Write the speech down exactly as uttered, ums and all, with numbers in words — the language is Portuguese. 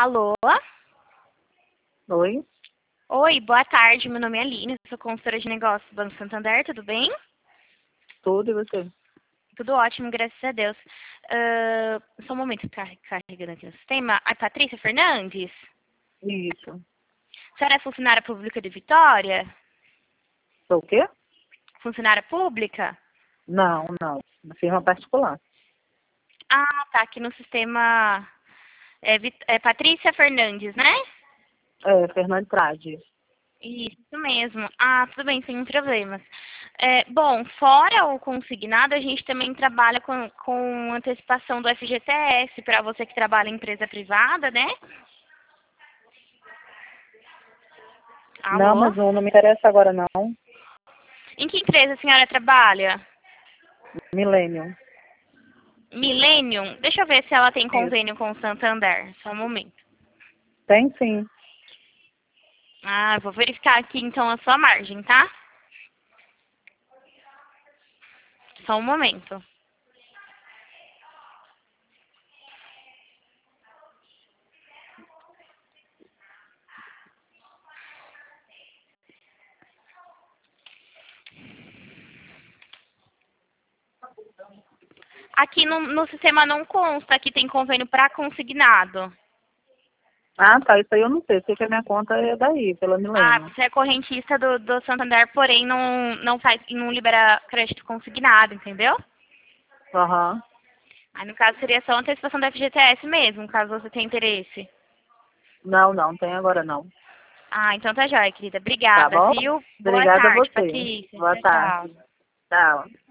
Alô? Oi, Oi, boa tarde. Meu nome é Aline, sou consultora de negócios do Banco Santander, tudo bem? tudo e você? Tudo ótimo, graças a Deus. Ah, só um momento, car- carregando aqui no sistema. A Patrícia Fernandes? Isso. A senhora é funcionária pública de Vitória? Sou o quê? Funcionária pública? Não, não. Uma firma particular. Ah, tá, aqui no sistema é, Vit- é Patrícia Fernandes, né? É, Fernando Trade. Isso mesmo. Ah, tudo bem, sem problemas. É, bom, fora o consignado, a gente também trabalha com, com antecipação do F G T S para você que trabalha em empresa privada, né? Não, Alô? mas não, não me interessa agora não. Em que empresa a senhora trabalha? Millennium. Millennium? Deixa eu ver se ela tem Isso. convênio com o Santander. Só um momento. Tem sim. Ah, eu vou verificar aqui então a sua margem, tá? Só um momento. Aqui no, no sistema não consta que tem convênio para consignado. Ah, tá. Isso aí eu não sei. Sei que a minha conta é daí, pela Ah, Millennium. você é correntista do, do Santander, porém não, não faz, não libera crédito consignado, entendeu? Aham. Aí no caso seria só antecipação da F G T S mesmo, caso você tenha interesse. Não, não. Tem agora não. Ah, então tá jóia, querida. Tá Obrigada, bom? viu? Boa Obrigada a tarde, você. Patrícia. Boa Tchau, tchau. tarde. Tchau.